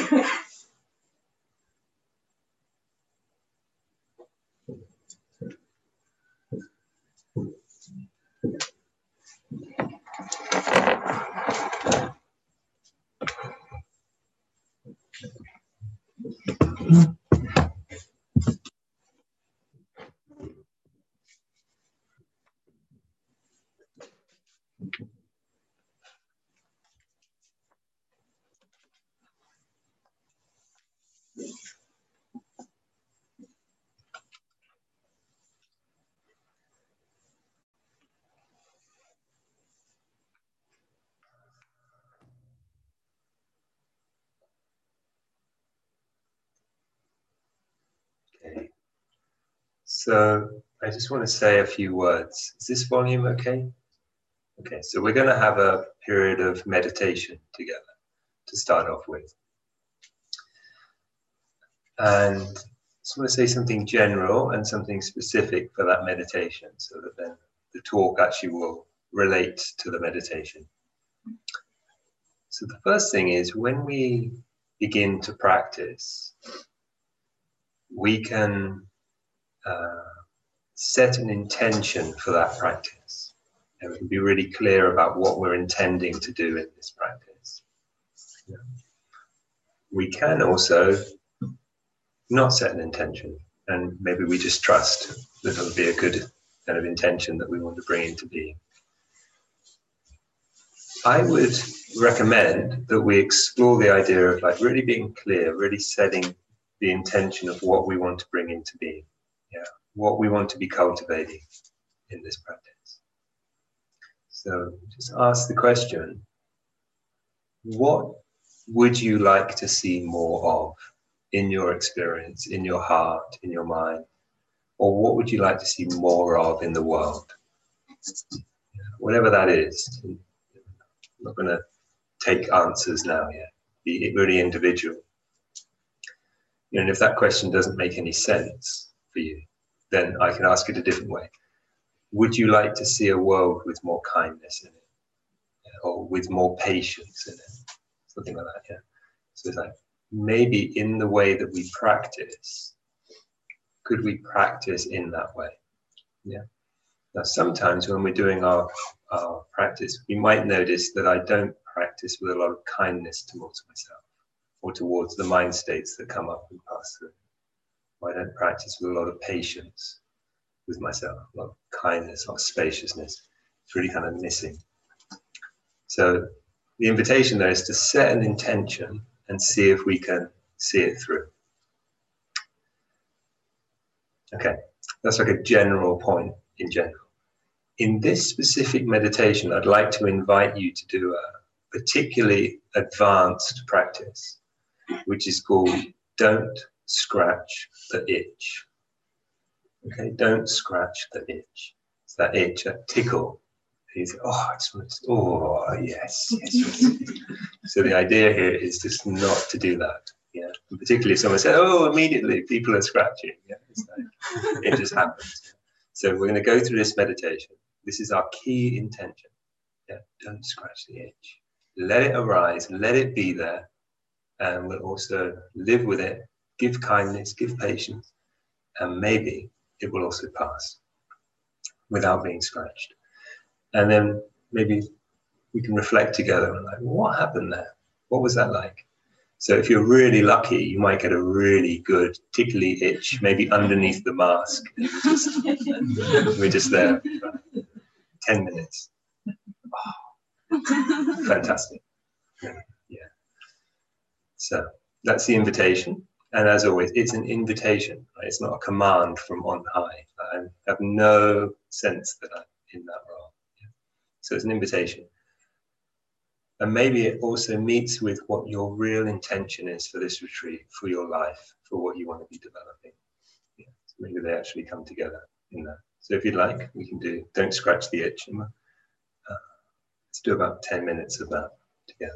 Okay. So I just want to say a few words. Is this volume okay? Okay, so we're going to have a period of meditation together to start off with. And I just want to say something general and something specific for that meditation so that then the talk actually will relate to the meditation. So the first thing is when we begin to practice, we can set an intention for that practice. And we can be really clear about what we're intending to do in this practice. Yeah. We can also not set an intention, and maybe we just trust that it'll be a good kind of intention that we want to bring into being. I would recommend that we explore the idea of like really being clear, really setting the intention of what we want to bring into being, what we want to be cultivating in this practice. So just ask the question, what would you like to see more of in your experience, in your heart, in your mind? Or what would you like to see more of in the world? Whatever that is. I'm not going to take answers now yet. Be really individual. And if that question doesn't make any sense for you, then I can ask it a different way. Would you like to see a world with more kindness in it? Or with more patience in it? Something like that, yeah. So it's like, maybe in the way that we practice, could we practice in that way? Yeah. Now, sometimes when we're doing our practice, we might notice that I don't practice with a lot of kindness towards myself or towards the mind states that come up and pass through. Or I don't practice with a lot of patience with myself, a lot of kindness, a lot of spaciousness. It's really kind of missing. So the invitation there is to set an intention and see if we can see it through. Okay, that's like a general point in general. In this specific meditation, I'd like to invite you to do a particularly advanced practice, which is called Don't Scratch the Itch. Okay, don't scratch the itch. It's that itch, that tickle. You think, oh, yes. So the idea here is just not to do that. Yeah, and particularly if someone said, oh, immediately people are scratching. Yeah, it's like, it just happens. So we're going to go through this meditation. This is our key intention. Yeah, don't scratch the itch. Let it arise, let it be there, and we'll also live with it, give kindness, give patience, and maybe it will also pass without being scratched. And then maybe we can reflect together and like, what happened there? What was that like? So if you're really lucky, you might get a really good tickly itch, maybe underneath the mask. We're just there for 10 minutes. Oh, fantastic. Yeah. So that's the invitation. And as always, it's an invitation. Right? It's not a command from on high. I have no sense that I'm in that role. Yeah. So it's an invitation. And maybe it also meets with what your real intention is for this retreat, for your life, for what you want to be developing. Yeah. So maybe they actually come together in that. So if you'd like, we can do Don't Scratch the Itch. Let's do about 10 minutes of that together.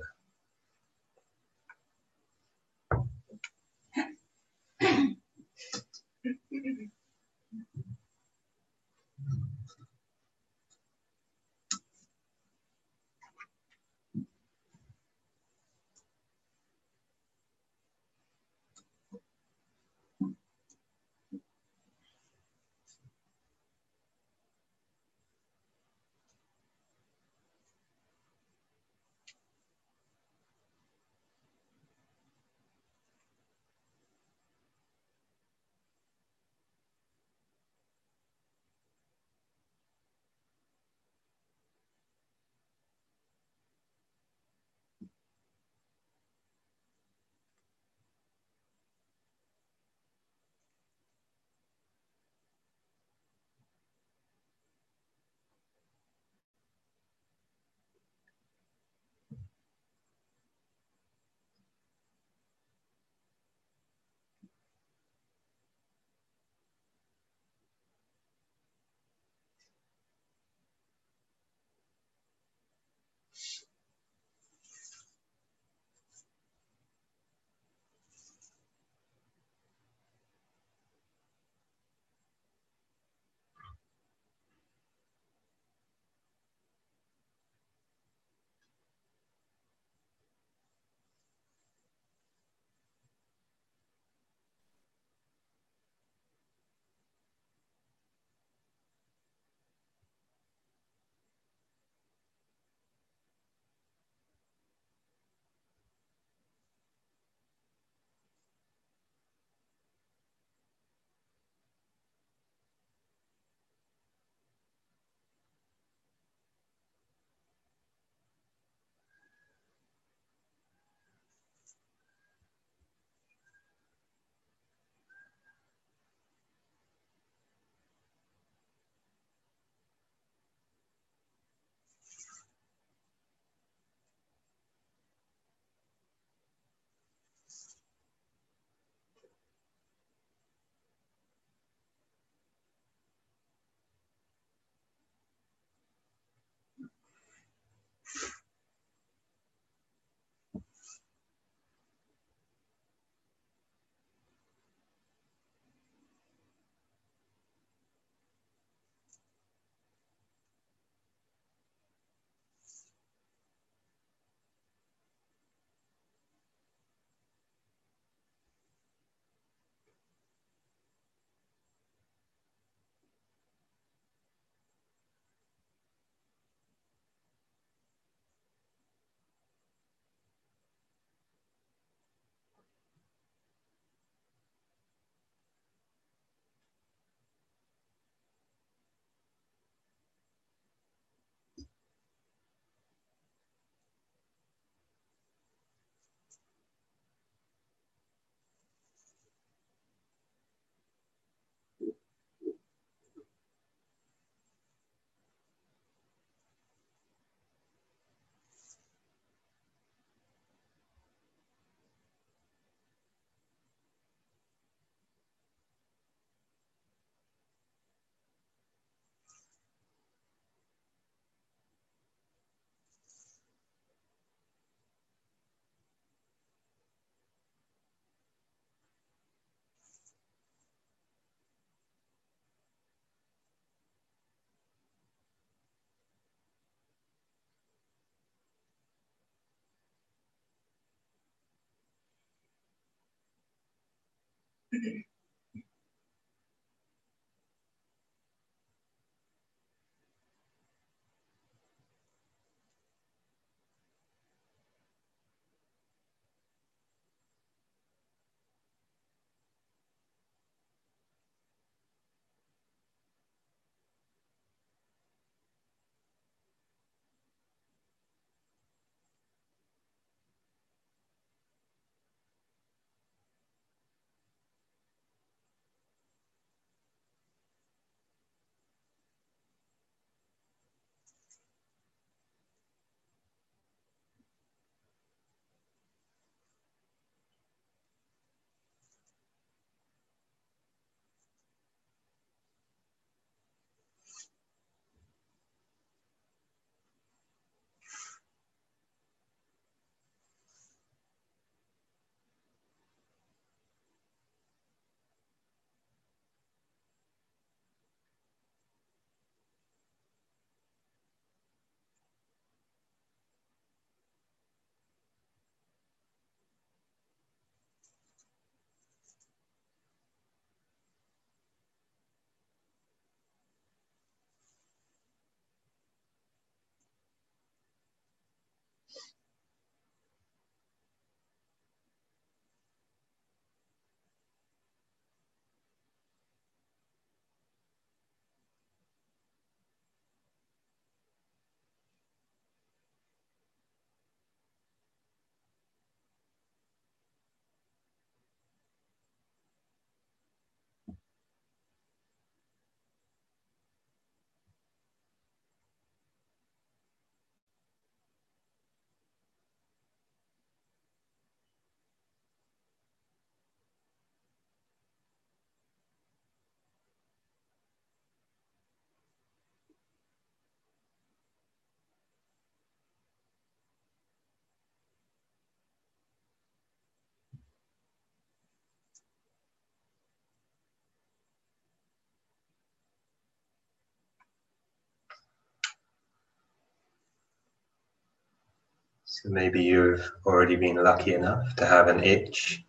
So maybe you've already been lucky enough to have an itch.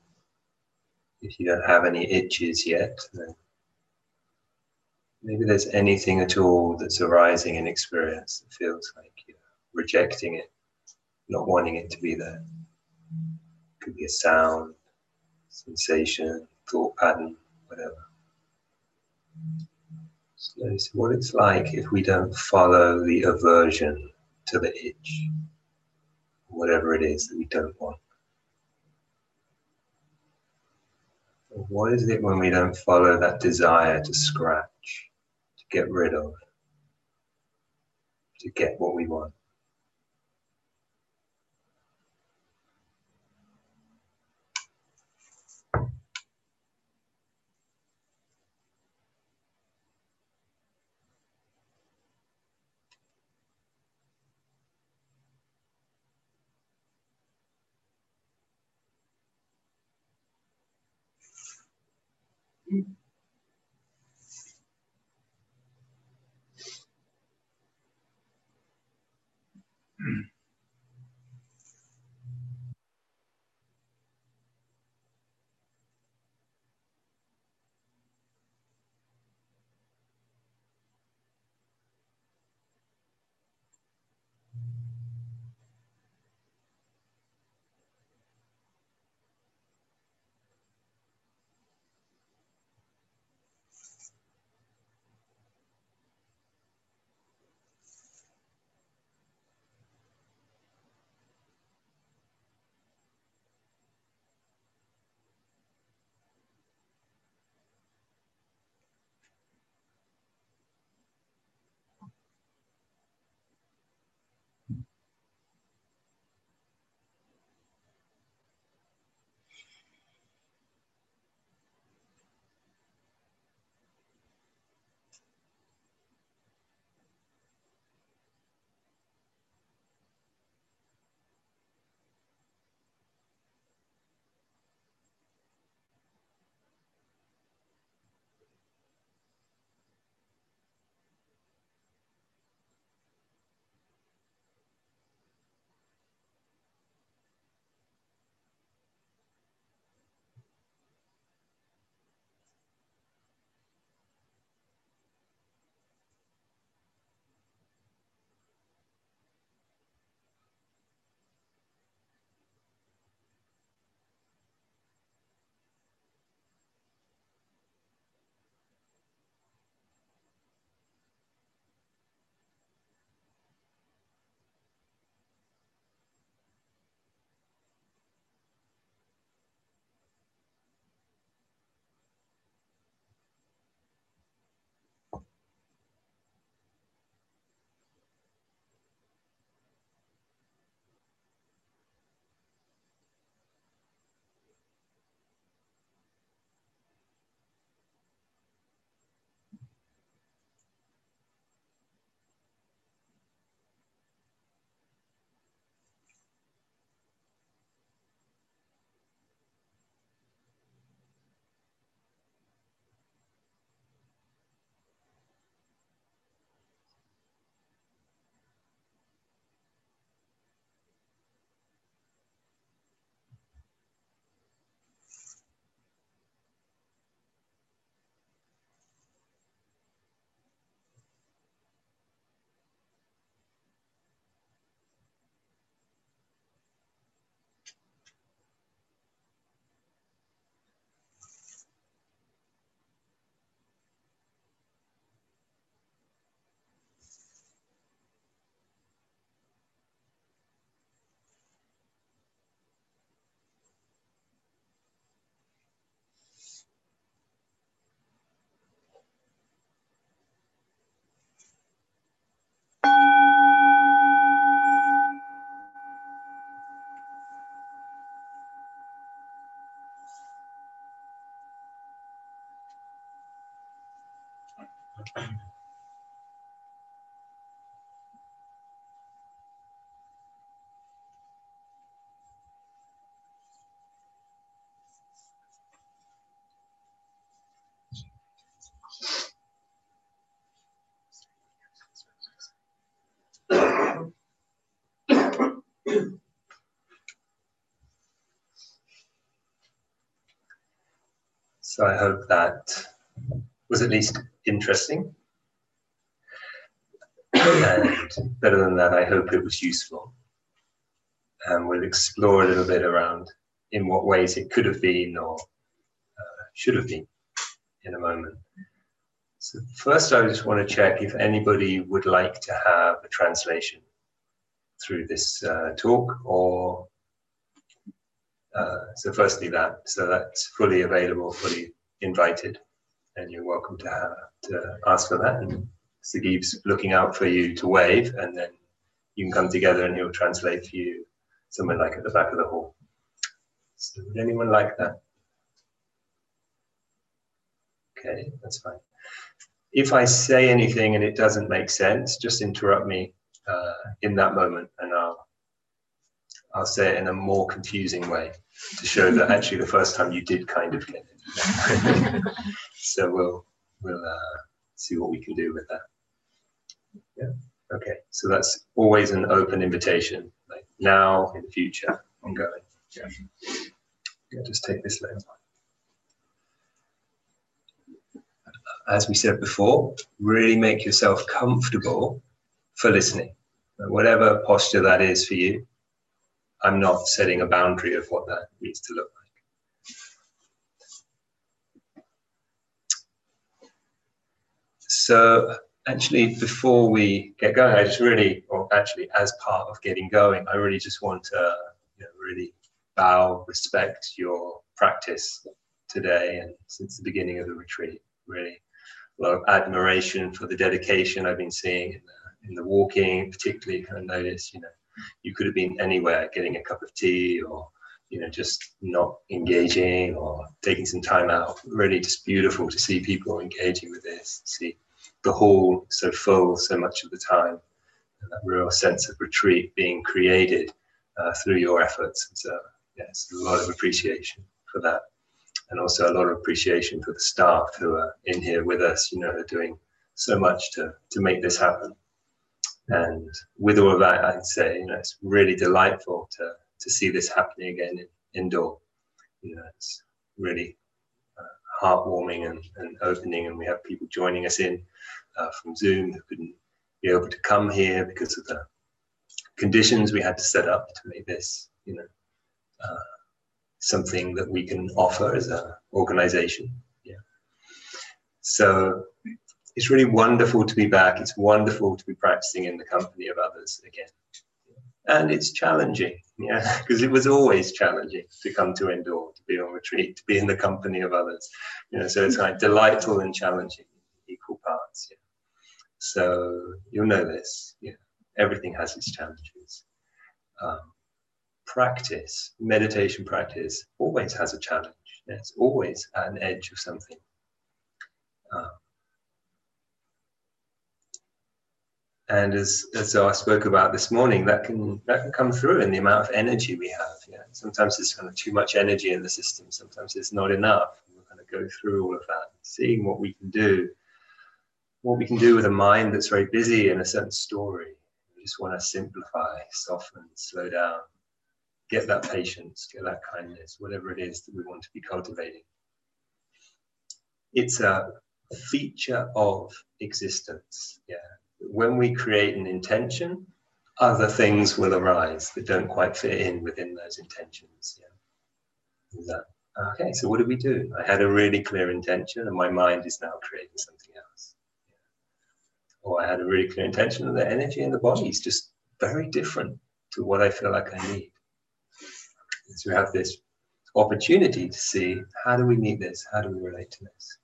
If you don't have any itches yet, then maybe there's anything at all that's arising in experience that feels like you're rejecting it, not wanting it to be there. It could be a sound, sensation, thought pattern, whatever. So notice what it's like if we don't follow the aversion to the itch, whatever it is that we don't want. What is it when we don't follow that desire to scratch, to get rid of, to get what we want? So I hope that was at least interesting. And better than that, I hope it was useful. And we'll explore a little bit around in what ways it could have been or should have been in a moment. So first, I just want to check if anybody would like to have a translation through this talk, or so firstly so that's fully available, fully invited, and you're welcome to ask for that. And Sagib's looking out for you to wave, and then you can come together and he'll translate for you somewhere like at the back of the hall. So would anyone like that? Okay, that's fine. If I say anything and it doesn't make sense, just interrupt me in that moment, and I'll say it in a more confusing way to show that actually the first time you did kind of get it. So we'll see what we can do with that. Yeah. Okay. So that's always an open invitation, like now, in the future, ongoing. Yeah. Yeah. Just take this layer. As we said before, really make yourself comfortable for listening, whatever posture that is for you. I'm not setting a boundary of what that needs to look like. So actually, before we get going, I just really, or actually as part of getting going, I really just want to really bow, respect your practice today and since the beginning of the retreat. Really a lot of admiration for the dedication I've been seeing in the walking, particularly kind of notice, you could have been anywhere getting a cup of tea or, just not engaging or taking some time out. Really just beautiful to see people engaging with this, see the hall so full so much of the time, and that real sense of retreat being created through your efforts. And so, yes, a lot of appreciation for that. And also a lot of appreciation for the staff who are in here with us, are doing so much to make this happen. And with all of that, I'd say, it's really delightful to see this happening again indoor. It's really heartwarming and opening, and we have people joining us in from Zoom who couldn't be able to come here because of the conditions we had to set up to make this, something that we can offer as an organization. Yeah. So it's really wonderful to be back. It's wonderful to be practicing in the company of others again. And it's challenging, because it was always challenging to come to indoor, to be on retreat, to be in the company of others. So it's like delightful and challenging in equal parts. Yeah. So you'll know this. Everything has its challenges. Practice, meditation practice, always has a challenge. It's always at an edge of something. And as I spoke about this morning, that can come through in the amount of energy we have. Sometimes there's kind of too much energy in the system. Sometimes there's not enough. We're going to go through all of that, seeing what we can do with a mind that's very busy in a certain story. We just want to simplify, soften, slow down. Get that patience, get that kindness, whatever it is that we want to be cultivating. It's a feature of existence. When we create an intention, other things will arise that don't quite fit in within those intentions. Is that okay? So what do we do? I had a really clear intention, and my mind is now creating something else. Or I had a really clear intention, and the energy in the body is just very different to what I feel like I need. So we have this opportunity to see, how do we meet this? How do we relate to this?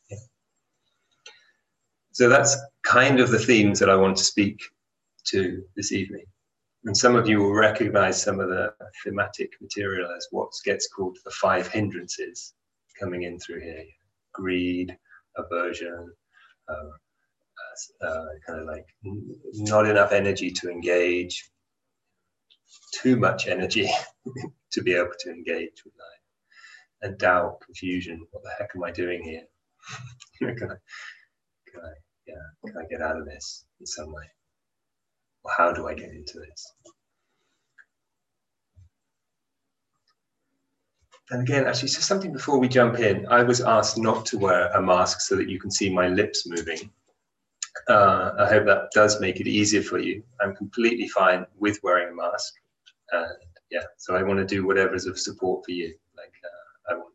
So that's kind of the themes that I want to speak to this evening. And some of you will recognize some of the thematic material as what gets called the 5 hindrances coming in through here. Greed, aversion, kind of like not enough energy to engage, too much energy to be able to engage with life, and doubt, confusion. What the heck am I doing here? can I get out of this in some way? Or how do I get into this? And again, actually, so something before we jump in, I was asked not to wear a mask so that you can see my lips moving. I hope that does make it easier for you. I'm completely fine with wearing a mask. And yeah, so I want to do whatever's of support for you. Like I want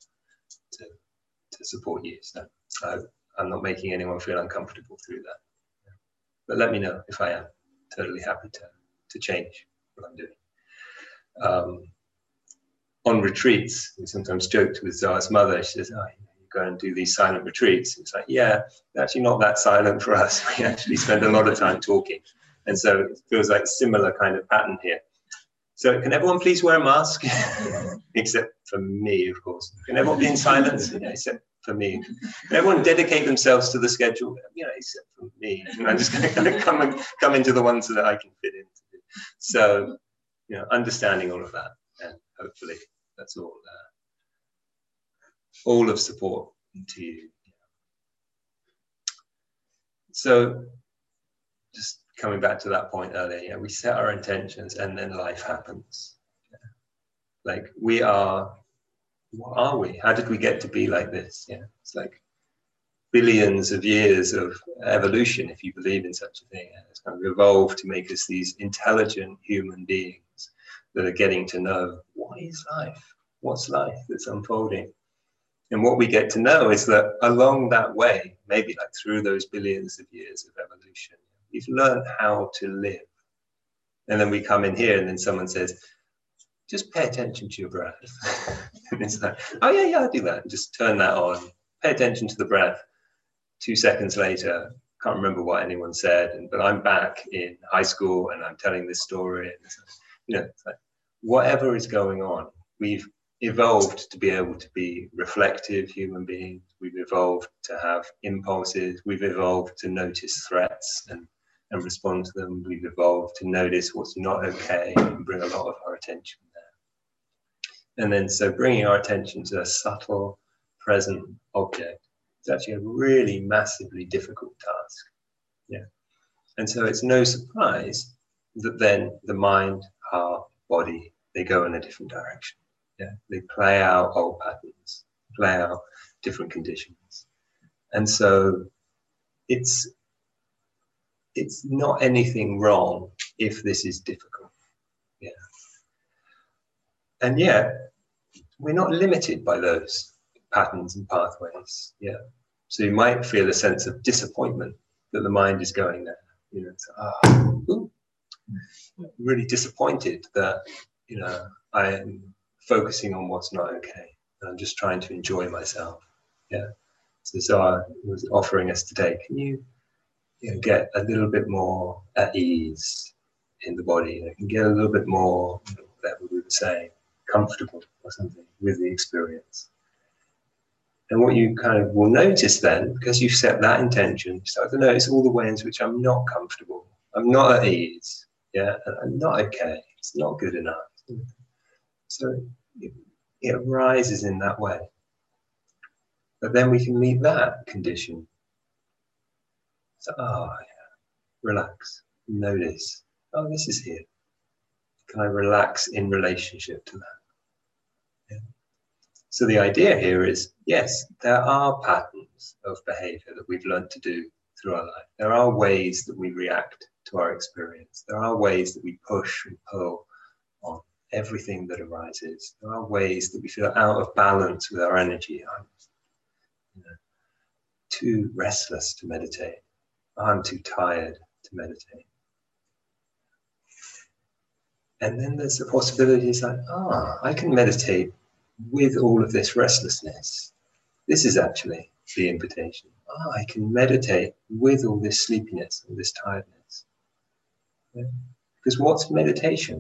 to support you. So I'm not making anyone feel uncomfortable through that. But let me know if I am. Totally happy to change what I'm doing. On retreats, we sometimes joked with Zara's mother. She says, "Oh, you go and do these silent retreats." It's like, yeah, actually not that silent for us. We actually spend a lot of time talking. And so it feels like a similar kind of pattern here. So can everyone please wear a mask? Except for me, of course. Can everyone be in silence? Except for me. Can everyone dedicate themselves to the schedule? Except for me. And I'm just going to kind of come into the ones that I can fit into. So, understanding all of that, and hopefully that's all of support to you. So just coming back to that point earlier, we set our intentions and then life happens. Like what are we? How did we get to be like this? It's like billions of years of evolution, if you believe in such a thing. It's kind of evolved to make us these intelligent human beings that are getting to know what is life? What's life that's unfolding? And what we get to know is that along that way, maybe like through those billions of years of evolution, we've learned how to live. And then we come in here and then someone says, just pay attention to your breath. And it's like, oh yeah, I'll do that. And just turn that on. Pay attention to the breath. 2 seconds later, can't remember what anyone said, but I'm back in high school and I'm telling this story. And it's like, whatever is going on, we've evolved to be able to be reflective human beings. We've evolved to have impulses. We've evolved to notice threats and respond to them. We've evolved to notice what's not okay and bring a lot of our attention there. And then so bringing our attention to a subtle, present object is actually a really massively difficult task. And so it's no surprise that then the mind, heart, body, they go in a different direction. They play out old patterns, play out different conditions. And so it's not anything wrong if this is difficult. And yet we're not limited by those patterns and pathways. So you might feel a sense of disappointment that the mind is going there. Really disappointed that I am focusing on what's not okay. And I'm just trying to enjoy myself. So Zara was offering us today, can you get a little bit more at ease in the body? You can get a little bit more, whatever we were saying, comfortable or something with the experience. And what you kind of will notice then, because you've set that intention, you start to notice all the ways in which I'm not comfortable, I'm not at ease, and I'm not okay, it's not good enough. So it arises in that way. But then we can meet that condition. So, relax, notice, this is here. Can I relax in relationship to that? So the idea here is, yes, there are patterns of behavior that we've learned to do through our life. There are ways that we react to our experience. There are ways that we push and pull on everything that arises. There are ways that we feel out of balance with our energy. I'm too restless to meditate. I'm too tired to meditate. And then there's the possibility, it's like, I can meditate with all of this restlessness. This is actually the invitation. I can meditate with all this sleepiness and this tiredness. Because what's meditation?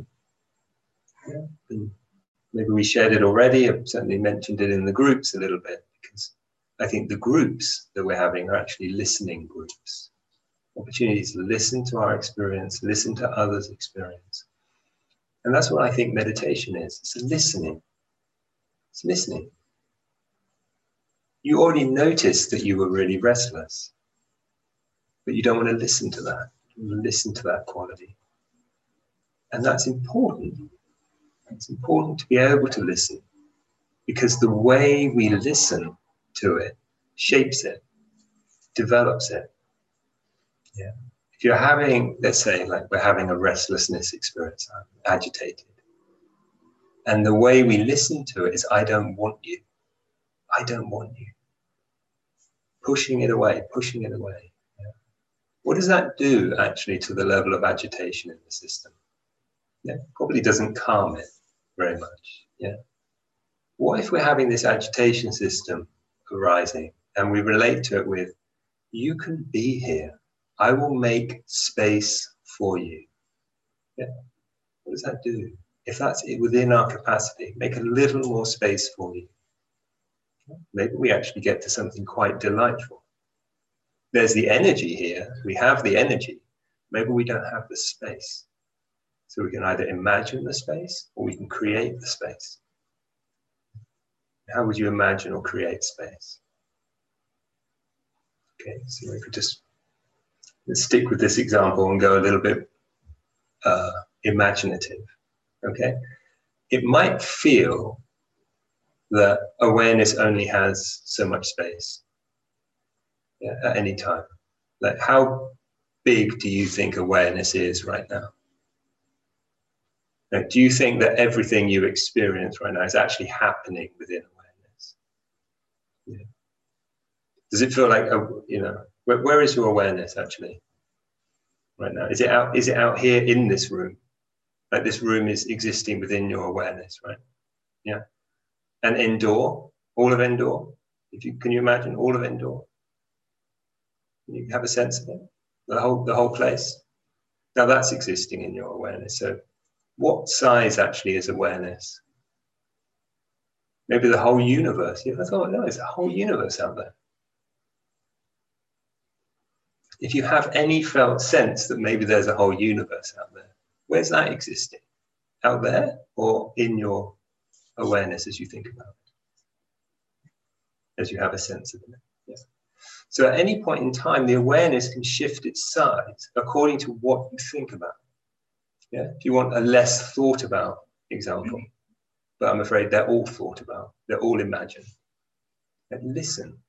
Maybe we shared it already. I've certainly mentioned it in the groups a little bit, because I think the groups that we're having are actually listening groups. Opportunities to listen to our experience, listen to others' experience. And that's what I think meditation is. It's listening. It's listening. You already noticed that you were really restless, but you don't want to listen to that. You want to listen to that quality. And that's important. It's important to be able to listen, because the way we listen to it shapes it, develops it. Yeah. If you're having, let's say, like we're having a restlessness experience, I'm agitated, and the way we listen to it is, I don't want you. I don't want you. Pushing it away, pushing it away. Yeah. What does that do actually to the level of agitation in the system? Yeah. Probably doesn't calm it very much. Yeah. What if we're having this agitation system arising and we relate to it with, you can be here. I will make space for you. Yeah. What does that do? If that's within our capacity, make a little more space for you. Maybe we actually get to something quite delightful. There's the energy here. We have the energy. Maybe we don't have the space. So we can either imagine the space or we can create the space. How would you imagine or create space? Okay, so we could just let's stick with this example and go a little bit imaginative. Okay, it might feel that awareness only has so much space, yeah, at any time. Like, how big do you think awareness is right now? Like, do you think that everything you experience right now is actually happening within awareness? Yeah. Does it feel like, where is your awareness actually right now? Is it out here in this room? Like, this room is existing within your awareness, right? Yeah. And Endor, all of Endor, can you imagine all of Endor? Can you have a sense of it? The whole place? Now that's existing in your awareness. So what size actually is awareness? Maybe the whole universe. Yeah, I thought, no, there's a whole universe out there. If you have any felt sense that maybe there's a whole universe out there, where's that existing? Out there or in your awareness as you think about it? As you have a sense of it. Yeah. So at any point in time, the awareness can shift its size according to what you think about. Yeah. If you want a less thought about example, but I'm afraid they're all thought about, they're all imagined. And listen.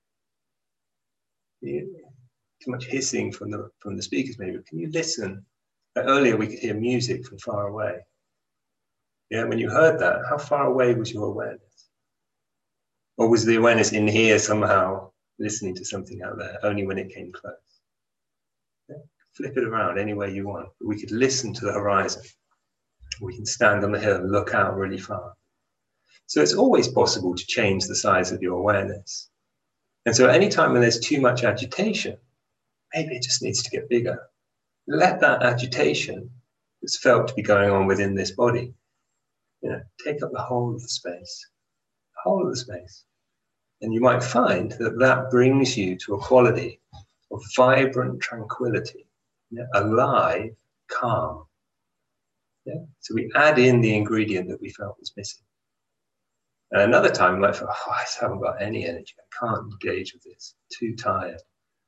Yeah. Too much hissing from the speakers maybe. Can you listen? Earlier we could hear music from far away. Yeah, when you heard that, how far away was your awareness? Or was the awareness in here somehow listening to something out there, only when it came close? Yeah. Flip it around any way you want. We could listen to the horizon. We can stand on the hill and look out really far. So it's always possible to change the size of your awareness. And so any time when there's too much agitation, maybe it just needs to get bigger. Let that agitation that's felt to be going on within this body, take up the whole of the space, And you might find that that brings you to a quality of vibrant tranquility, alive, calm. Yeah? So we add in the ingredient that we felt was missing. And another time we might feel, I just haven't got any energy. I can't engage with this. Too tired.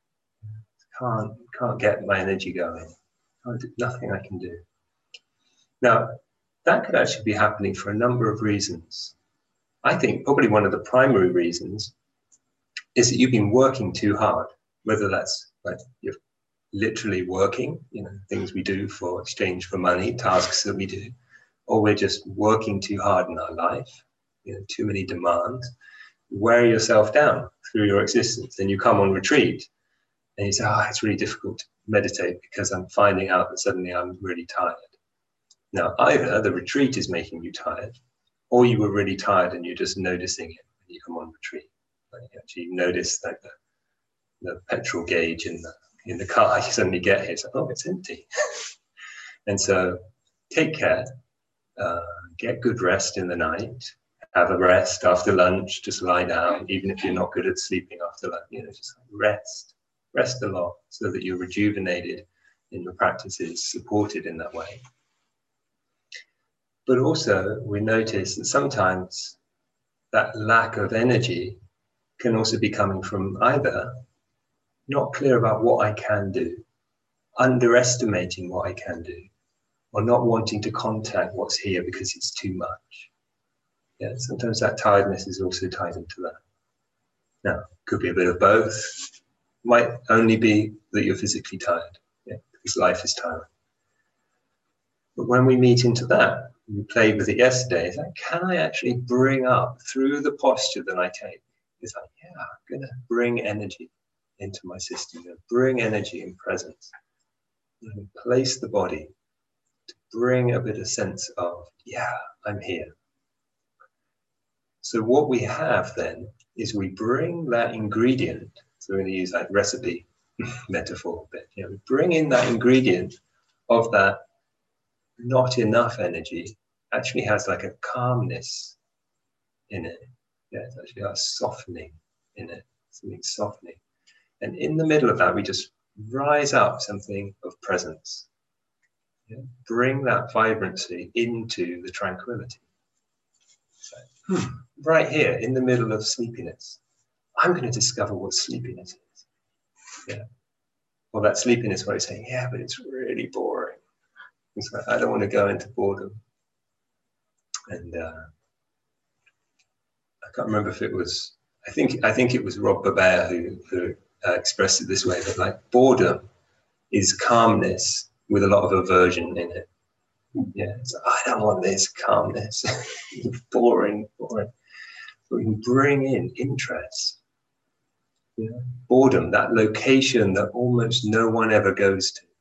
Can't get my energy going. Nothing I can do. Now, that could actually be happening for a number of reasons. I think probably one of the primary reasons is that you've been working too hard, whether that's like you're literally working, things we do for exchange for money, tasks that we do, or we're just working too hard in our life, too many demands, wear yourself down through your existence. Then you come on retreat and you say, it's really difficult to meditate because I'm finding out that suddenly I'm really tired. Now, either the retreat is making you tired, or you were really tired and you're just noticing it when you come on retreat. Like you actually notice like the petrol gauge in the car, you suddenly get here, it's like, it's empty. And so take care, get good rest in the night, have a rest after lunch, just lie down, even if you're not good at sleeping after lunch, just rest a lot so that you're rejuvenated in the practices, supported in that way. But also we notice that sometimes that lack of energy can also be coming from either not clear about what I can do, underestimating what I can do, or not wanting to contact what's here because it's too much. Yeah, sometimes that tiredness is also tied into that. Now, could be a bit of both. Might only be that you're physically tired, because life is tiring. But when we meet into that, we played with it yesterday, it's like, can I actually bring up through the posture that I take? It's like, I'm going to bring energy into my system, I'm going to bring energy and presence. I'm going to place the body to bring a bit of sense of, I'm here. So what we have then is we bring that ingredient. So we're going to use like recipe metaphor, but we bring in that ingredient of that not enough energy, actually has like a calmness in it. It's actually a softening in it, something softening. And in the middle of that, we just rise up something of presence. Bring that vibrancy into the tranquility. So, right here in the middle of sleepiness, I'm going to discover what sleepiness is. Or that sleepiness where it's saying, but it's really boring. It's like, I don't want to go into boredom. And I can't remember if it was, I think it was Rob Babert who expressed it this way, that like boredom is calmness with a lot of aversion in it. It's like, I don't want this calmness. boring. But we can bring in interest. Boredom, that location that almost no one ever goes to.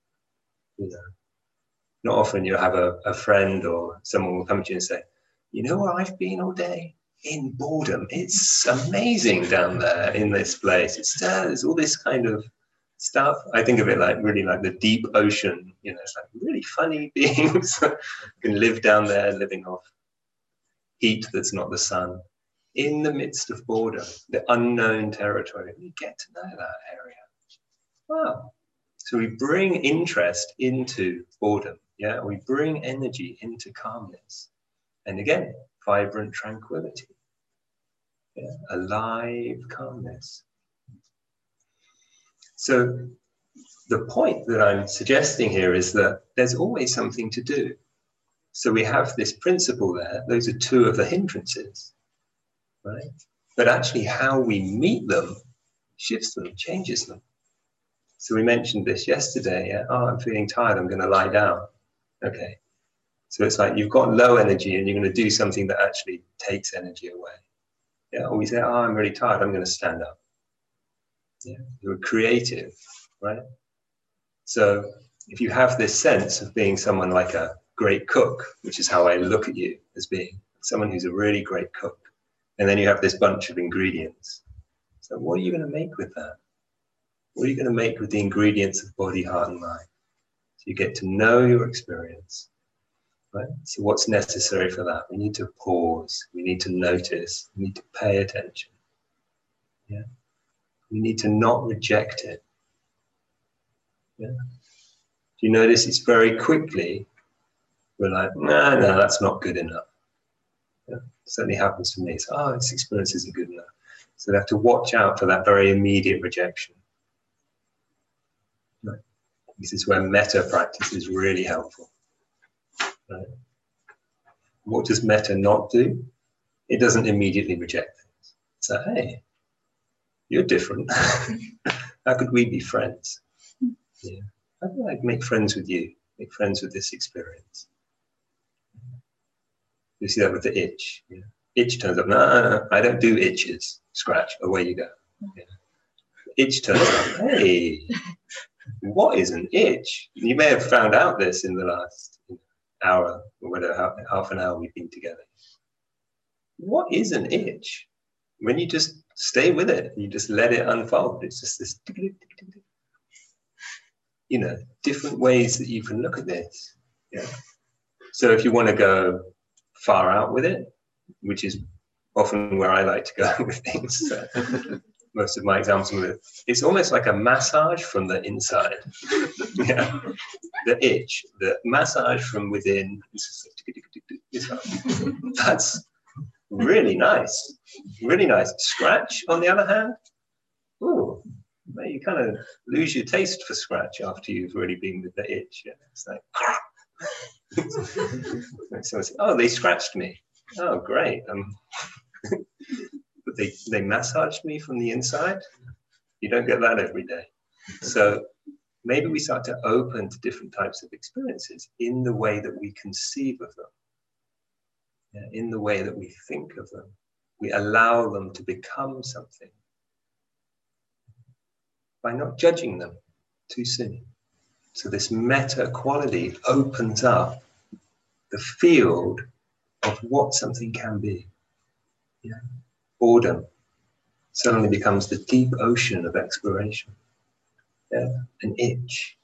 Not often you'll have a friend or someone will come to you and say, you know where I've been all day? In boredom. It's amazing down there in this place. There's all this kind of stuff. I think of it like really like the deep ocean. It's like really funny beings can live down there, living off heat that's not the sun. In the midst of boredom, the unknown territory, we get to know that area. Wow. So we bring interest into boredom. We bring energy into calmness. And again, vibrant tranquility. Alive calmness. So the point that I'm suggesting here is that there's always something to do. So we have this principle there. Those are two of the hindrances, right? But actually how we meet them shifts them, changes them. So we mentioned this yesterday. I'm feeling tired, I'm going to lie down. Okay. So it's like you've got low energy and you're going to do something that actually takes energy away. Or we say, I'm really tired, I'm going to stand up. You're creative, right? So if you have this sense of being someone like a great cook, which is how I look at you as being someone who's a really great cook, and then you have this bunch of ingredients. So what are you going to make with that? What are you going to make with the ingredients of body, heart, and mind? So you get to know your experience, right? So what's necessary for that? We need to pause. We need to notice. We need to pay attention. We need to not reject it. Do you notice it's very quickly, we're like, no, that's not good enough. It certainly happens to me. So, this experience isn't good enough. So they have to watch out for that very immediate rejection. Right? This is where metta practice is really helpful. Right? What does metta not do? It doesn't immediately reject things. So, hey, you're different. How could we be friends? How do I make friends with you? Make friends with this experience? You see that with the itch. Itch turns up. No, I don't do itches. Scratch. Away you go. Itch turns up. Hey, what is an itch? You may have found out this in the last hour or whatever, half an hour we've been together. What is an itch? When you just stay with it, you just let it unfold. It's just this, different ways that you can look at this. So if you want to go far out with it, which is often where I like to go with things. So most of my examples with it, it's almost like a massage from the inside. Yeah, the itch, the massage from within. That's really nice. Really nice. Scratch, on the other hand, ooh, you kind of lose your taste for scratch after you've really been with the itch. Yeah, it's like, so it's, oh, they scratched me. Oh, great. But they massaged me from the inside. You don't get that every day. So maybe we start to open to different types of experiences in the way that we conceive of them, in the way that we think of them. We allow them to become something by not judging them too soon. So this meta quality opens up the field of what something can be. Yeah. Boredom suddenly becomes the deep ocean of exploration. Yeah. An itch.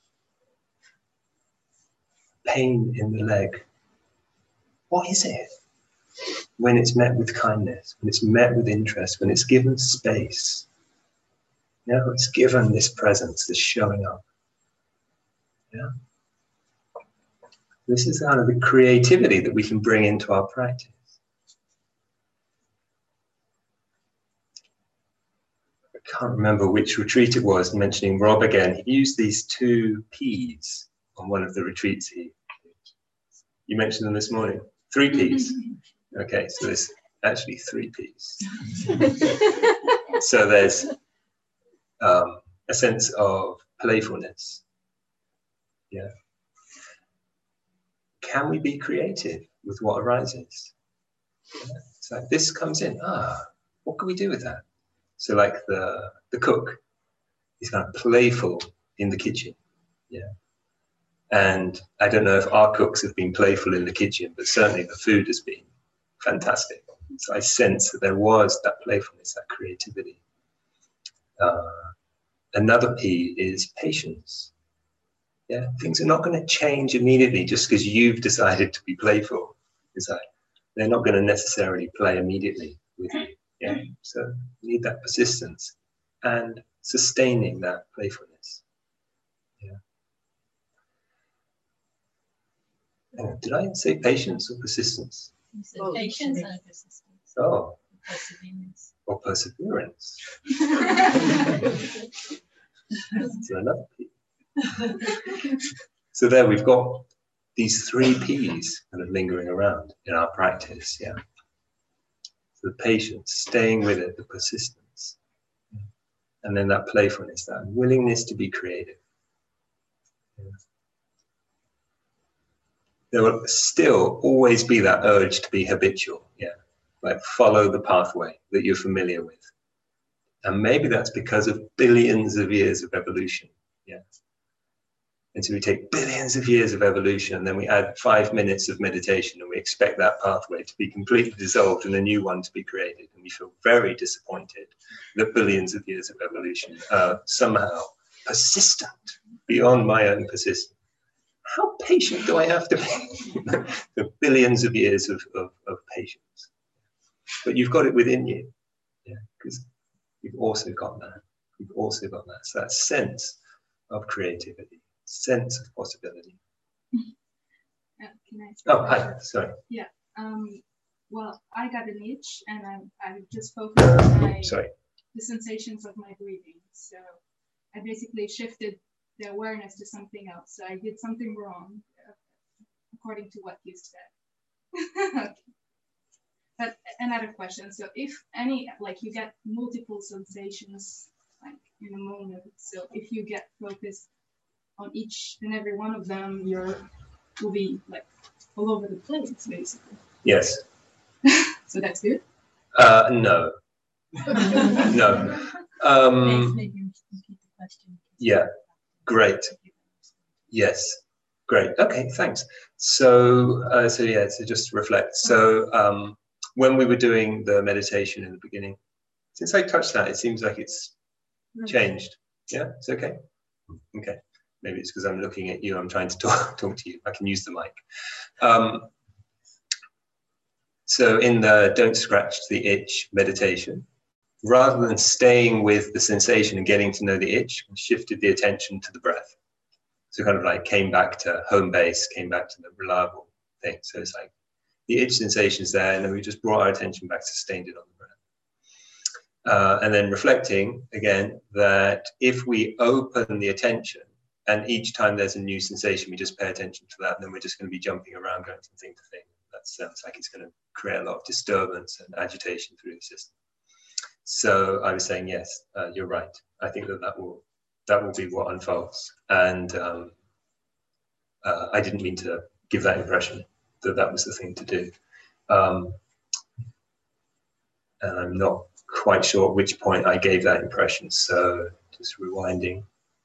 Pain in the leg. What is it? When it's met with kindness, when it's met with interest, when it's given space. Yeah, it's given this presence, this showing up. Yeah. This is kind of the creativity that we can bring into our practice. I can't remember which retreat it was, mentioning Rob again. He used these 2 P's on one of the retreats. You mentioned them this morning. 3 P's. Okay, so there's actually 3 P's. So there's a sense of playfulness. Yeah. Can we be creative with what arises? Yeah. So this comes in. What can we do with that? So like the cook is kind of playful in the kitchen. Yeah. And I don't know if our cooks have been playful in the kitchen, but certainly the food has been fantastic. So I sense that there was that playfulness, that creativity. Another P is patience. Yeah, things are not going to change immediately just because you've decided to be playful. It's like they're not going to necessarily play immediately with you. Yeah, so you need that persistence and sustaining that playfulness. Yeah. Oh, did I say patience or persistence? You said patience and persistence. Oh. Perseverance. Or perseverance. So another P. So there we've got these 3 P's kind of lingering around in our practice. Yeah. So the patience, staying with it, the persistence, and then that playfulness, that willingness to be creative. Yeah. There will still always be that urge to be habitual. Yeah. Like follow the pathway that you're familiar with. And maybe that's because of billions of years of evolution. Yeah. And so we take billions of years of evolution, and then we add 5 minutes of meditation, and we expect that pathway to be completely dissolved and a new one to be created. And we feel very disappointed that billions of years of evolution are somehow persistent beyond my own persistence. How patient do I have to be? The billions of years of patience. But you've got it within you. Yeah, because you've also got that. You've also got that. So that sense of creativity, sense of possibility. Can I oh, hi. Sorry. Yeah. Well, I got an itch, and I just focused on the sensations of my breathing. So I basically shifted the awareness to something else. So I did something wrong, according to what you said. Okay. But another question. So if you get multiple sensations like in a moment. So if you get focused on each and every one of them, you'll be like all over the place, basically. Yes. So that's good? No. No. Maybe repeat the question. Yeah. Great. Yes. Great. Okay. Thanks. So just to reflect. So when we were doing the meditation in the beginning, since I touched that, it seems like it's changed. Yeah. It's okay. Okay. Maybe it's because I'm looking at you. I'm trying to talk to you. I can use the mic. So in the don't scratch the itch meditation, rather than staying with the sensation and getting to know the itch, we shifted the attention to the breath. So kind of like came back to home base, came back to the reliable thing. So it's like the itch sensation is there, and then we just brought our attention back, sustained it on the breath. And then reflecting again that if we open the attention, and each time there's a new sensation, we just pay attention to that, and then we're just going to be jumping around, going from thing to thing. That sounds like it's going to create a lot of disturbance and agitation through the system. So I was saying, yes, you're right. I think that will be what unfolds. And I didn't mean to give that impression that was the thing to do. And I'm not quite sure at which point I gave that impression. So just rewinding.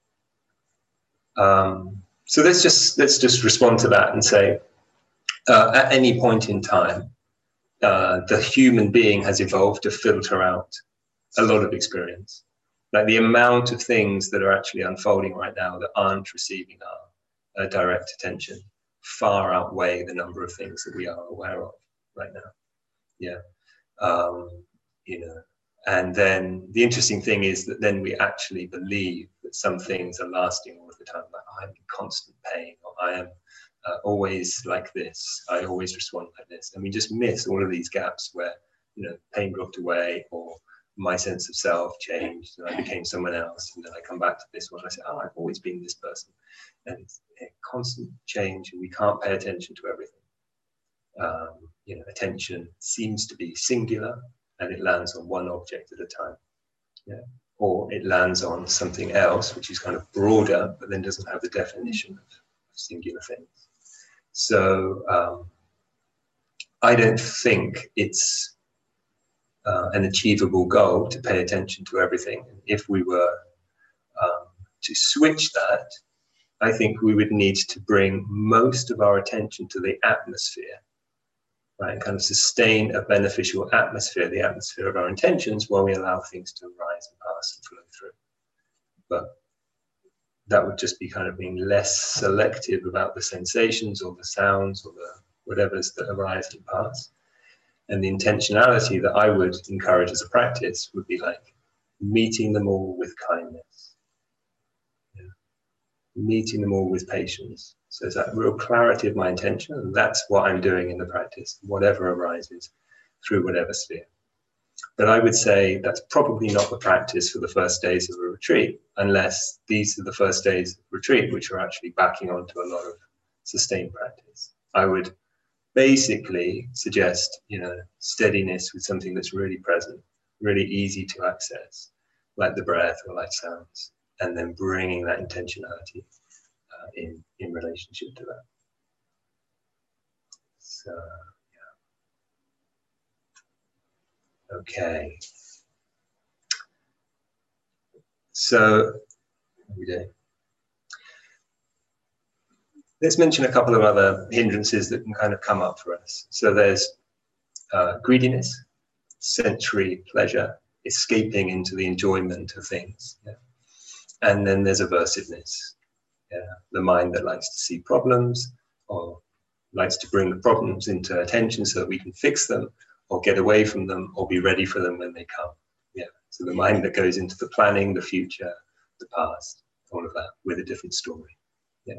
So let's just respond to that and say, at any point in time, the human being has evolved to filter out a lot of experience. Like the amount of things that are actually unfolding right now that aren't receiving our direct attention far outweigh the number of things that we are aware of right now. Yeah. You know, and then the interesting thing is that then we actually believe that some things are lasting all of the time. Like I'm in constant pain, or I am always like this. I always respond like this. And we just miss all of these gaps where, you know, pain dropped away, or my sense of self changed and I became someone else. And then I come back to this one. I say, oh, I've always been this person. And it's a constant change, and we can't pay attention to everything. You know, attention seems to be singular, and it lands on one object at a time. Yeah. Or it lands on something else, which is kind of broader, but then doesn't have the definition of singular things. So I don't think it's an achievable goal to pay attention to everything. If we were to switch that, I think we would need to bring most of our attention to the atmosphere, right? And kind of sustain a beneficial atmosphere, the atmosphere of our intentions, while we allow things to arise and pass and flow through. But that would just be kind of being less selective about the sensations or the sounds or the whatevers that arise and pass. And the intentionality that I would encourage as a practice would be like meeting them all with kindness, meeting them all with patience. So it's that real clarity of my intention, and that's what I'm doing in the practice, whatever arises through whatever sphere. But I would say that's probably not the practice for the first days of a retreat, unless these are the first days of retreat, which are actually backing onto a lot of sustained practice. I would basically suggest, you know, steadiness with something that's really present, really easy to access, like the breath or like sounds, and then bringing that intentionality in relationship to that. So, yeah. Okay. So, every day. Let's mention a couple of other hindrances that can kind of come up for us. So there's greediness, sensory pleasure, escaping into the enjoyment of things. Yeah. And then there's aversiveness, the mind that likes to see problems, or likes to bring the problems into attention so that we can fix them, or get away from them, or be ready for them when they come. Yeah. So the mind that goes into the planning, the future, the past, all of that with a different story. Yeah.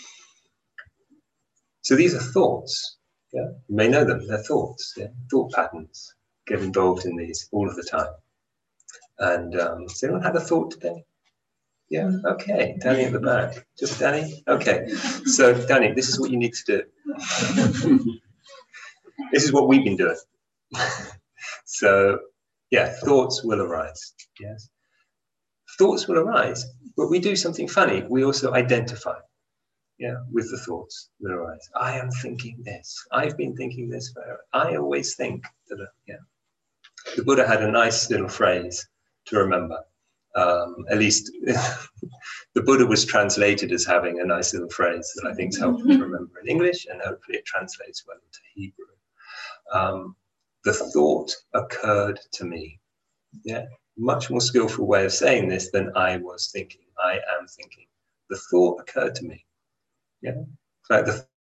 So these are thoughts. Yeah, you may know them. They're thoughts. Yeah, thought patterns get involved in these all of the time. And has anyone had a thought today? Yeah. Okay. Danny at the back. Just Danny. Okay. So Danny, this is what you need to do. This is what we've been doing. So yeah, thoughts will arise. Yes, thoughts will arise, but we do something funny. We also identify. Yeah, with the thoughts that arise. I am thinking this. I've been thinking this forever. I always think that. Yeah. The Buddha had a nice little phrase to remember. At least the Buddha was translated as having a nice little phrase that I think is helpful to remember in English, and hopefully it translates well into Hebrew. The thought occurred to me. Yeah, much more skillful way of saying this than I was thinking. I am thinking. The thought occurred to me. Yeah, like the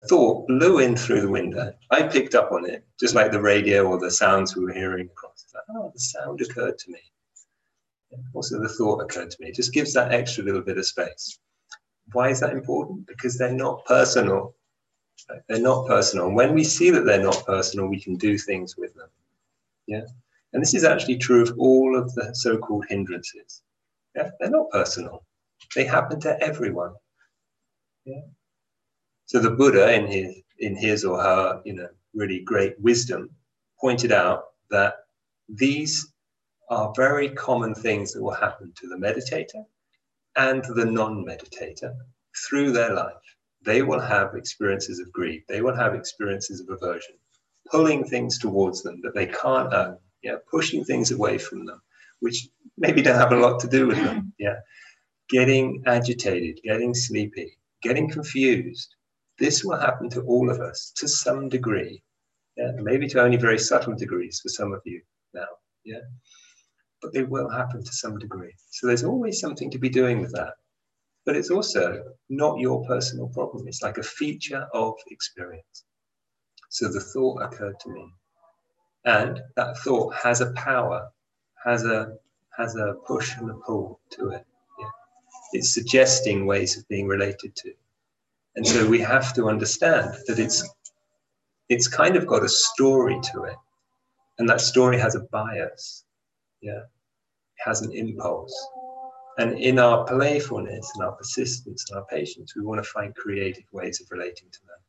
thought blew in through the window. I picked up on it, just like the radio or the sounds we were hearing across. Like, oh, the sound occurred to me. Also, the thought occurred to me. It just gives that extra little bit of space. Why is that important? Because they're not personal. They're not personal. And when we see that they're not personal, we can do things with them. Yeah. And this is actually true of all of the so-called hindrances. Yeah, they're not personal. They happen to everyone. Yeah. So the Buddha, in his or her, really great wisdom, pointed out that these are very common things that will happen to the meditator and the non-meditator through their life. They will have experiences of greed. They will have experiences of aversion, pulling things towards them that they can't own. Yeah, pushing things away from them, which maybe don't have a lot to do with them. Yeah, getting agitated, getting sleepy, getting confused. This will happen to all of us to some degree. Yeah, maybe to only very subtle degrees for some of you now. Yeah, but they will happen to some degree. So there's always something to be doing with that. But it's also not your personal problem. It's like a feature of experience. So the thought occurred to me. And that thought has a power, has a push and a pull to it. Yeah. It's suggesting ways of being related to. And so we have to understand that it's kind of got a story to it. And that story has a bias. Yeah. It has an impulse. And in our playfulness and our persistence and our patience, we want to find creative ways of relating to that.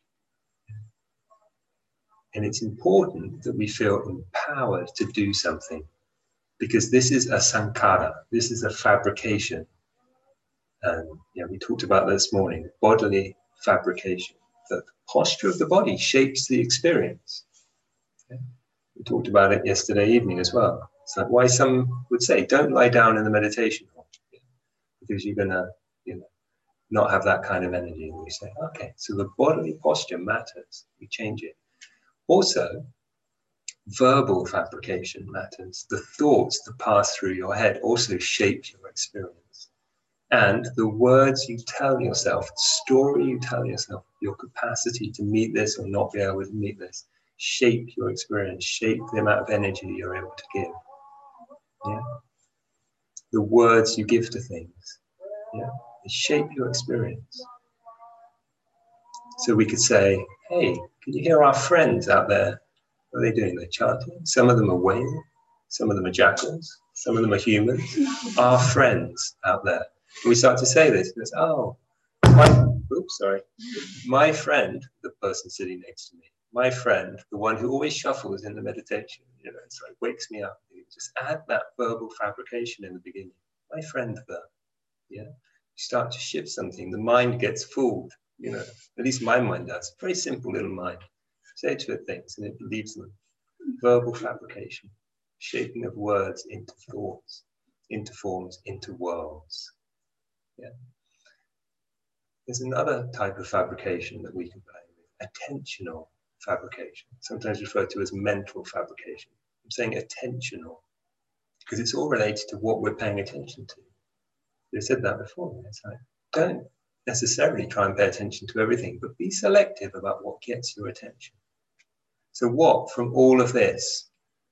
And it's important that we feel empowered to do something, because this is a sankhara, this is a fabrication. And we talked about this morning, bodily fabrication. The posture of the body shapes the experience. Okay? We talked about it yesterday evening as well. It's like why some would say, don't lie down in the meditation hall, because you're gonna, not have that kind of energy. And we say, okay, so the bodily posture matters. We change it. Also, verbal fabrication matters. The thoughts that pass through your head also shape your experience. And the words you tell yourself, the story you tell yourself, your capacity to meet this or not be able to meet this, shape your experience, shape the amount of energy you're able to give. Yeah? The words you give to things, they shape your experience. So we could say, hey, can you hear our friends out there? What are they doing? They're chanting. Some of them are whales. Some of them are jackals. Some of them are humans. Our friends out there. And we start to say this. Goes, my friend, the person sitting next to me, my friend, the one who always shuffles in the meditation, it's like wakes me up. You just add that verbal fabrication in the beginning. My friend there. Yeah. You start to shift something. The mind gets fooled. At least my mind does. Very simple little mind. Say to it things and it believes them. Verbal fabrication, shaping of words into thoughts, into forms, into worlds. Yeah. There's another type of fabrication that we can play with, attentional fabrication, sometimes referred to as mental fabrication. I'm saying attentional because it's all related to what we're paying attention to. I said that before. It's like, don't necessarily try and pay attention to everything, but be selective about what gets your attention. So what from all of this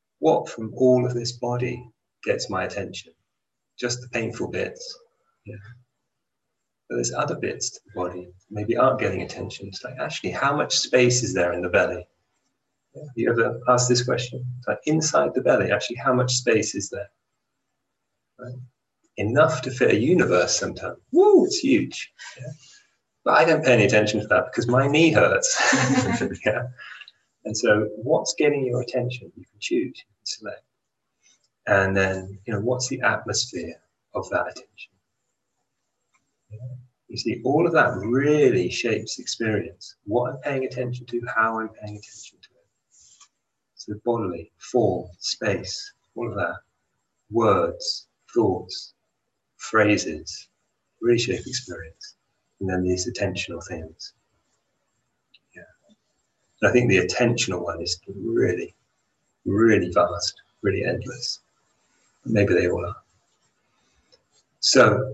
body gets my attention? Just the painful bits. Yeah. But there's other bits to the body that maybe aren't getting attention. It's like, actually, how much space is there in the belly? Yeah. You ever asked this question? It's like, inside the belly, actually, how much space is there? Right? Enough to fit a universe sometimes. Woo, it's huge. Yeah. But I don't pay any attention to that because my knee hurts. Yeah. And so what's getting your attention? You can choose, you can select. And then, what's the atmosphere of that attention? Yeah. You see, all of that really shapes experience. What I'm paying attention to, how I'm paying attention to it. So bodily, form, space, all of that. Words, thoughts, phrases, really shape experience. And then these attentional things. Yeah. And I think the attentional one is really, really vast, really endless. Maybe they all are. So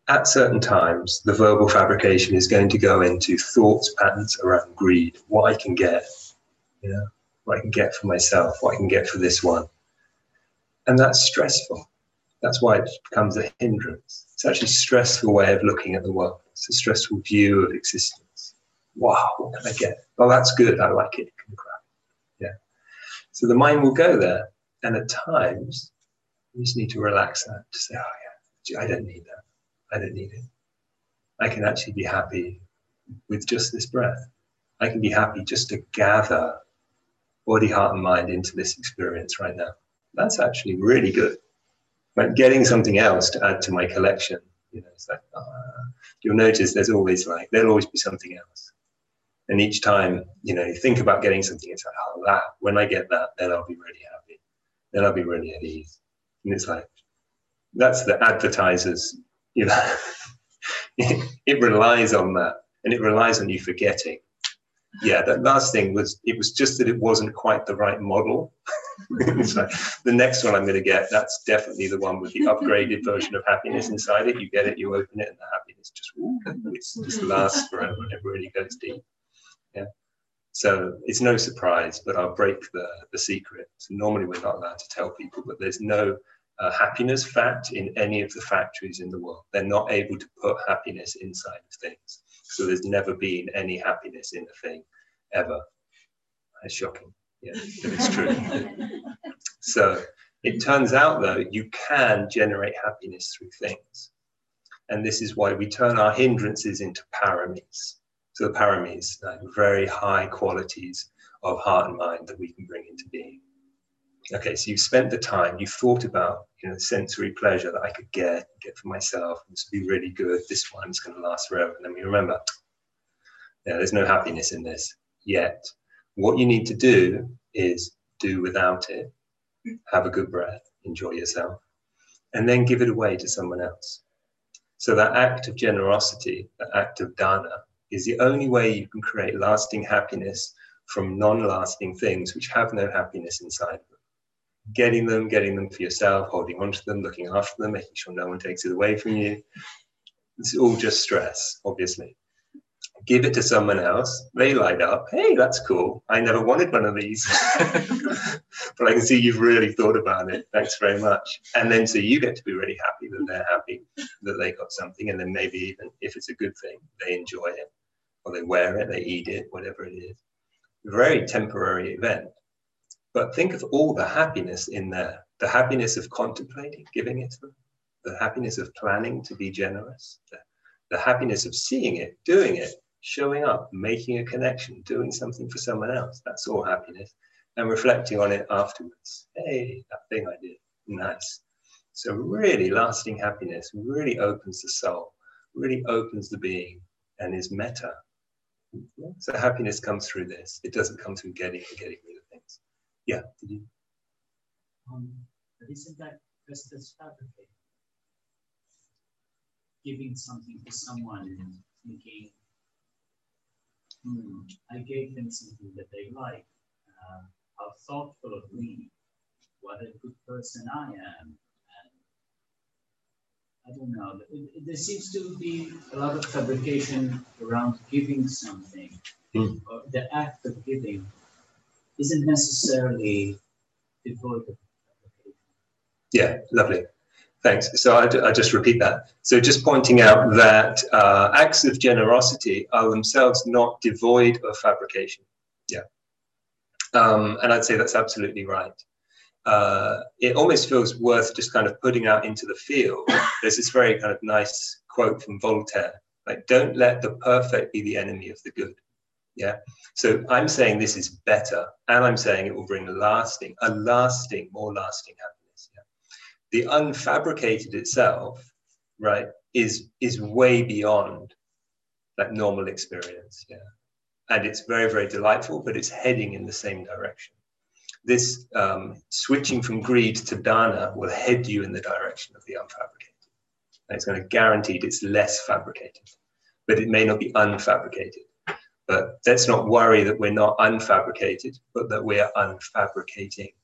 at certain times, the verbal fabrication is going to go into thoughts patterns around greed, what I can get, what I can get for myself, what I can get for this one. And that's stressful. That's why it becomes a hindrance. It's actually a stressful way of looking at the world. It's a stressful view of existence. Wow, what can I get? Well, that's good. I like it. Yeah. So the mind will go there. And at times, you just need to relax that. Just say, oh yeah, I don't need that. I don't need it. I can actually be happy with just this breath. I can be happy just to gather body, heart, and mind into this experience right now. That's actually really good. Like getting something else to add to my collection, it's like, you'll notice there'll always be something else. And each time, you think about getting something, it's like, oh, that, when I get that, then I'll be really happy. Then I'll be really at ease. And it's like, that's the advertisers, it relies on that. And it relies on you forgetting. Yeah, that last thing was just that it wasn't quite the right model. It's like, the next one I'm going to get, that's definitely the one with the upgraded version of happiness inside it. You get it, you open it, and the happiness just lasts forever, and it really goes deep. Yeah. So it's no surprise, but I'll break the secret. So normally we're not allowed to tell people, but there's no happiness fact in any of the factories in the world. They're not able to put happiness inside of things. So there's never been any happiness in a thing, ever. It's shocking, yeah, but it's true. So it turns out, though, you can generate happiness through things. And this is why we turn our hindrances into paramis. So the paramis, like very high qualities of heart and mind that we can bring into being. Okay, so you've spent the time, you've thought about, sensory pleasure that I could get for myself. This would be really good. This one's going to last forever. And then we remember, there's no happiness in this yet. What you need to do is do without it. Have a good breath, enjoy yourself, and then give it away to someone else. So that act of generosity, that act of dana, is the only way you can create lasting happiness from non-lasting things which have no happiness inside of them. Getting them for yourself, holding on to them, looking after them, making sure no one takes it away from you. It's all just stress, obviously. Give it to someone else, they light up. Hey, that's cool. I never wanted one of these. But I can see you've really thought about it. Thanks very much. And then so you get to be really happy that they're happy, that they got something. And then maybe even if it's a good thing, they enjoy it, or they wear it, they eat it, whatever it is. Very temporary event. But think of all the happiness in there. The happiness of contemplating, giving it to them. The happiness of planning to be generous. The happiness of seeing it, doing it, showing up, making a connection, doing something for someone else. That's all happiness. And reflecting on it afterwards. Hey, that thing I did, nice. So really lasting happiness really opens the soul, really opens the being, and is metta. So happiness comes through this. It doesn't come through getting rid of things. Yeah, did you? But isn't that just as fabricated? Giving something to someone and thinking, I gave them something that they like. How thoughtful of me. What a good person I am. And I don't know. There seems to be a lot of fabrication around giving something. Or the act of giving isn't necessarily devoid of fabrication. Yeah, lovely. Thanks. So I just repeat that. So just pointing out that acts of generosity are themselves not devoid of fabrication. Yeah. And I'd say that's absolutely right. It almost feels worth just kind of putting out into the field. There's this very kind of nice quote from Voltaire, like, don't let the perfect be the enemy of the good. Yeah. So I'm saying this is better, and I'm saying it will bring more lasting happiness. Yeah. The unfabricated itself, right, is way beyond that normal experience. Yeah. And it's very, very delightful, but it's heading in the same direction. This switching from greed to dana will head you in the direction of the unfabricated. And it's going to guarantee it's less fabricated, but it may not be unfabricated. But let's not worry that we're not unfabricated, but that we're unfabricating.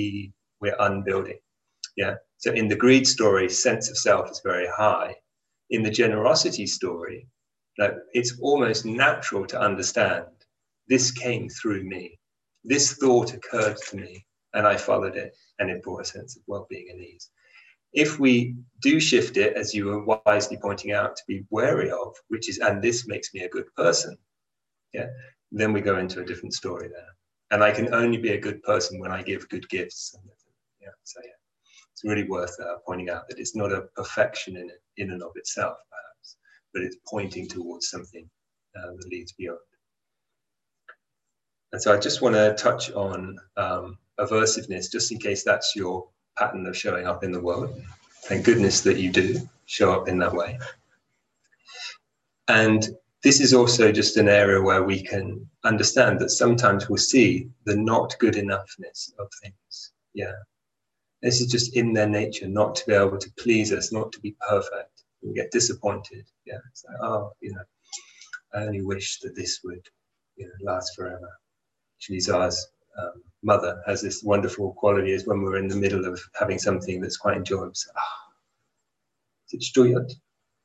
We're unbuilding. Yeah. So in the greed story, sense of self is very high. in the generosity story, like, it's almost natural to understand this came through me. This thought occurred to me and I followed it, and it brought a sense of well-being and ease. If we do shift it, as you were wisely pointing out, to be wary of, which is, and this makes me a good person, yeah, then we go into a different story there. And I can only be a good person when I give good gifts. Yeah, so yeah, it's really worth pointing out that it's not a perfection in and of itself, perhaps, but it's pointing towards something that leads beyond. And so I just want to touch on aversiveness, just in case that's your pattern of showing up in the world. Thank goodness that you do show up in that way. And this is also just an area where we can understand that sometimes we'll see the not good enoughness of things. Yeah. This is just in their nature, not to be able to please us, not to be perfect. We get disappointed. Yeah. It's like, oh, you know, I only wish that this would, you know, last forever. Actually, Zara's mother has this wonderful quality, is when we're in the middle of having something that's quite enjoyable. So, is it stuyot?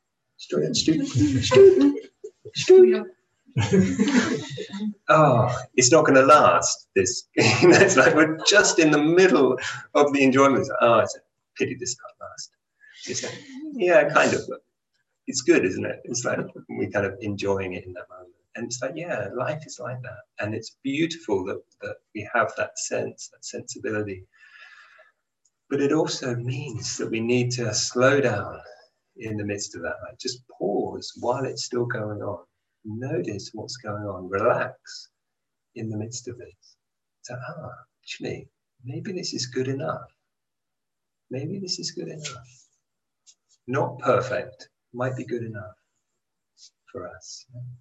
Oh, it's not going to last. This, it's like we're just in the middle of the enjoyment. Oh, it's a pity this can't last. It's like, yeah, kind of. But it's good, isn't it? It's like we're kind of enjoying it in that moment. And it's like, yeah, life is like that. And it's beautiful that we have that sense, that sensibility. But it also means that we need to slow down in the midst of that. Like, just pause while it's still going on. Notice what's going on. Relax in the midst of it. So, actually, maybe this is good enough. Maybe this is good enough. Not perfect, might be good enough for us.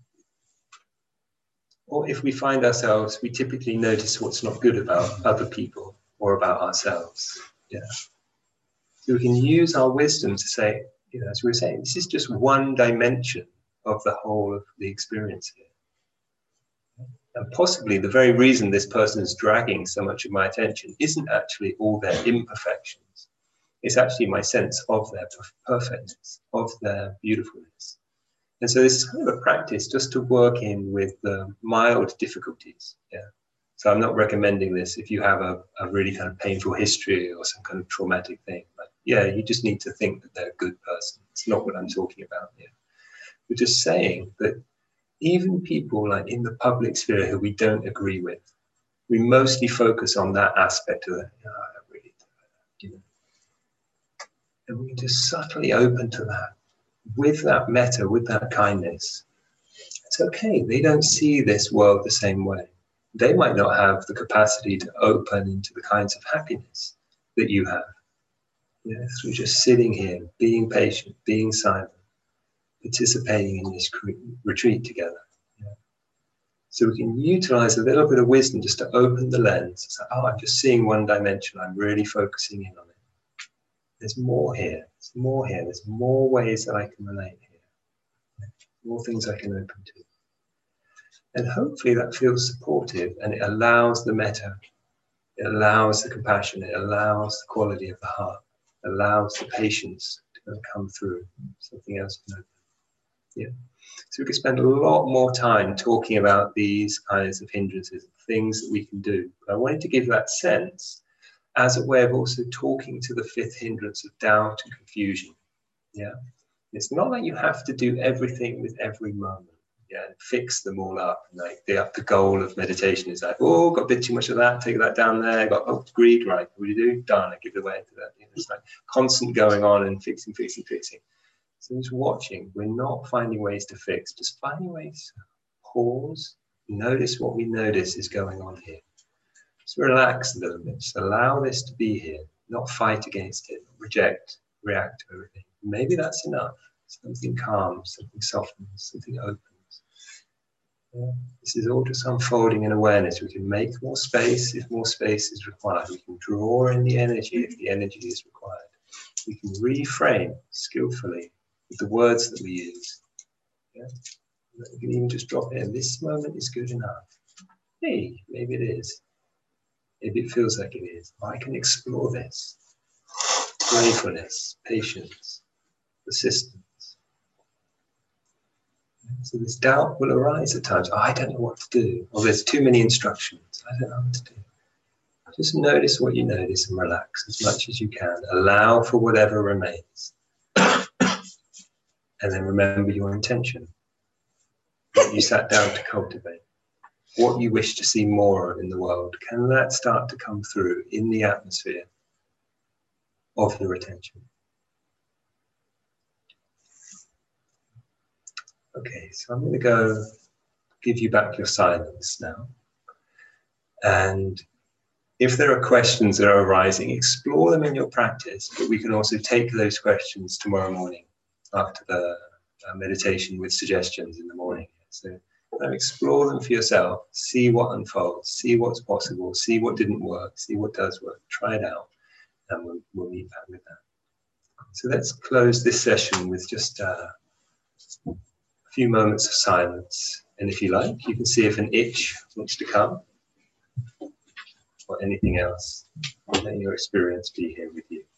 Or if we find ourselves, we typically notice what's not good about other people or about ourselves. Yeah. So we can use our wisdom to say, you know, as we were saying, this is just one dimension of the whole of the experience here. And possibly the very reason this person is dragging so much of my attention isn't actually all their imperfections. It's actually my sense of their perfectness, of their beautifulness. And so this is kind of a practice just to work in with the mild difficulties. Yeah. So I'm not recommending this if you have a really kind of painful history or some kind of traumatic thing. But yeah, you just need to think that they're a good person. It's not what I'm talking about here. We're just saying that even people like in the public sphere who we don't agree with, we mostly focus on that aspect of it. Oh, I don't really do that, you know. And we can just subtly open to that. With that metta, with that kindness, it's okay. They don't see this world the same way. They might not have the capacity to open into the kinds of happiness that you have. Yeah, through just sitting here, being patient, being silent, participating in this retreat together. Yeah. So we can utilize a little bit of wisdom just to open the lens. It's like, I'm just seeing one dimension. I'm really focusing in on it. There's more here. There's more here. There's more ways that I can relate here. More things I can open to. And hopefully that feels supportive and it allows the metta. It allows the compassion. It allows the quality of the heart. It allows the patience to come through. Something else can open. Yeah. So we could spend a lot more time talking about these kinds of hindrances, things that we can do. But I wanted to give that sense as a way of also talking to the fifth hindrance of doubt and confusion. Yeah. It's not like you have to do everything with every moment. Yeah, and fix them all up. Like the goal of meditation is like, oh, got a bit too much of that, take that down there. Got greed, right? What do you do? Done. I give it away to that. You know, it's like constant going on and fixing. So just watching. We're not finding ways to fix, just finding ways to pause, notice what we notice is going on here. Just relax a little bit. Just allow this to be here. Not fight against it. Reject, react to everything. Maybe that's enough. Something calms, something softens, something opens. Yeah. This is all just unfolding in awareness. We can make more space if more space is required. We can draw in the energy if the energy is required. We can reframe skillfully with the words that we use. Yeah. We can even just drop in. This moment is good enough. Hey, maybe it is. Maybe it feels like it is. I can explore this. Playfulness, patience, persistence. So this doubt will arise at times. Oh, I don't know what to do. Or there's too many instructions. I don't know what to do. Just notice what you notice and relax as much as you can. Allow for whatever remains. And then remember your intention. What you sat down to cultivate. What you wish to see more of in the world. Can that start to come through in the atmosphere of your attention? Okay, so I'm going to go give you back your silence now. And if there are questions that are arising, explore them in your practice, but we can also take those questions tomorrow morning after the meditation with suggestions in the morning. So explore them for yourself, see what unfolds, see what's possible, see what didn't work, see what does work, try it out, and we'll meet back with that. So let's close this session with just a few moments of silence. And if you like, you can see if an itch wants to come, or anything else. Let your experience be here with you.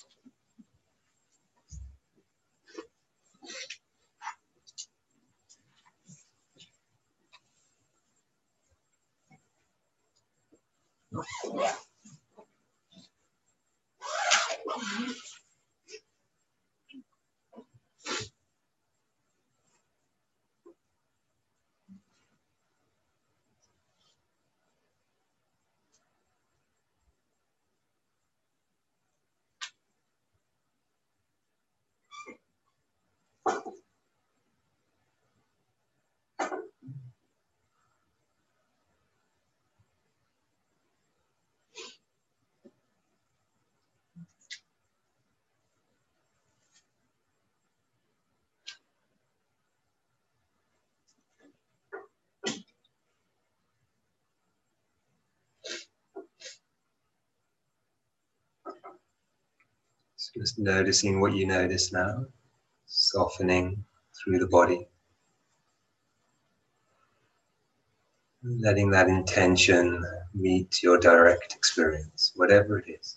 Just noticing what you notice now, softening through the body. Letting that intention meet your direct experience, whatever it is.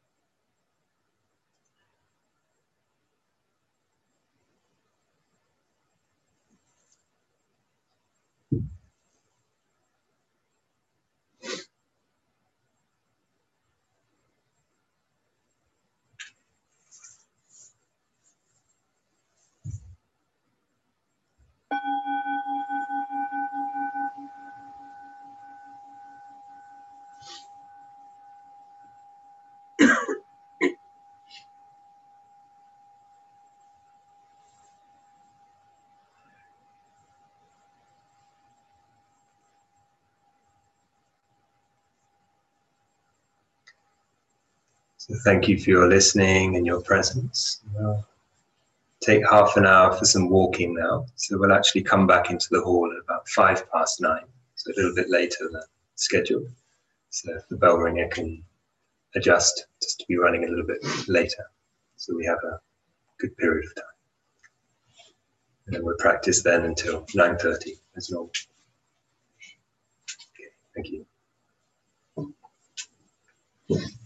So thank you for your listening and your presence. We'll take half an hour for some walking now. So we'll actually come back into the hall at about 9:05, so a little bit later than scheduled. So if the bell ringer can adjust just to be running a little bit later, so we have a good period of time. And then we'll practice then until 9:30 as normal. Okay, thank you.